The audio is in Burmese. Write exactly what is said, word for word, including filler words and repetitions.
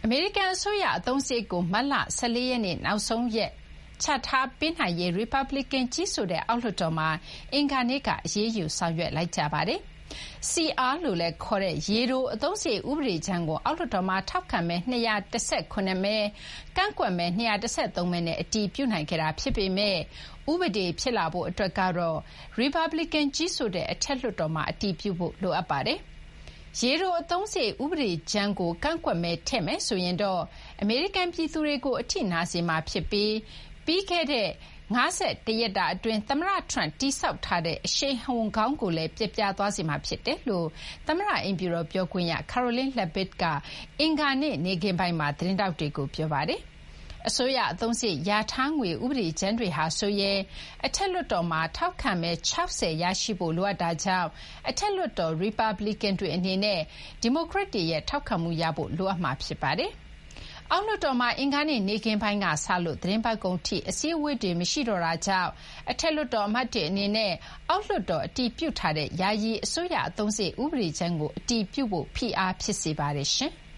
အမေရိကန်အစိုးရအသုံးစရိတ်ကိုမတ်လ၁၄ရက်နေ့နောက်ဆုံးရက်ချထားပေးနိုင်ရေးရီပတ်ဘလစ်ကန်ကြီးစိုးတဲ့အောက်လွှတ်တော်မှာအင်္ဂါနေ့ကအရေးယူဆောင်ရွက်လိုက်ကြပါတယ်။ စီ အာ လို့လည်းခေါ်တဲ့ရေတိုအသုံးစရိတ်ဥပဒေကြမ်းကိုအောက်လွှတ်တော်မှာထောက်ခံမဲ၂၁၇မဲကန့်ကွက်မဲ၂၁၃မဲနဲ့အတည်ပြုနိုင်ခဲ့တာဖြစ်ပေမဲ့ဥပဒေဖြစ်လာဖို့အတွက်ကတော့ရီပတ်ဘလစ်ကန်ကြီးစိုးတဲ့အထက်လွှတ်တော်မှာအတည်ပြုဖို့လိုအပ်ပါတယ်။ရေတိုအသုံးစရိတ်ဥပဒေကြမ်းကိုကန့်ကွက်မဲထည့်မယ်ဆိုရင်တော့အမေရိကန်ပြည်သူတွေကိုအထိနာစေမှာဖြစ်ပြီးပြီးခဲ့တဲ့၅၁ရက်တာအတွင်းသမ္မတထရမ့်တိစောက်ထားတဲ့အရှိန်အဟုန်ကောင်းကိုလည်းပျက်ပြားသွားစေမှာဖြစ်တယ်လို့သမ္မတအိမ်ဖြူတော်ပြောခွင့်ရ Karoline Leavitt ကအင်္ဂါနေ့နေ့ခင်းပိုင်းမှာသတင်းထောက်တွေကိုပြောပါတယ်။အစိုးရအသုံးစရိတ်လျာထားငွေဥပဒေကြမ်းတွေဟာဆိုရင်အထက်လွှတ်တော်မှာထောက်ခံမဲ၆၀ရရှိဖို့လိုအပ်တာကြောင့်အထက်လွှတ်တော်ရီပတ်ဘလစ်ကန်တွေအနေနဲ့ဒီမိုကရက်တွေရဲ့ထောက်ခံမှုရဖို့လိုအပ်မှာဖြစ်ပါတယ်။အောက်လွှတ်တော်မှာအင်္ဂါနေ့နေ့ခင်းပိုင်းကစလို့သီတင်းပတ်ကုန်ထိအစည်းအဝေးတွေမရှိတော့တာကြောင့်အထက်လွှတ်တော်အမတ်တွေအနေနဲ့အောက်လွှတ်တော်အတည်ပြုထားတဲ့ယာယီအစိုးရအသုံးစရိတ်ဥပဒေကြမ်းကိုအတည်ပြုဖို့ဖိအားဖြစ်စေပါတယ်ရှင်။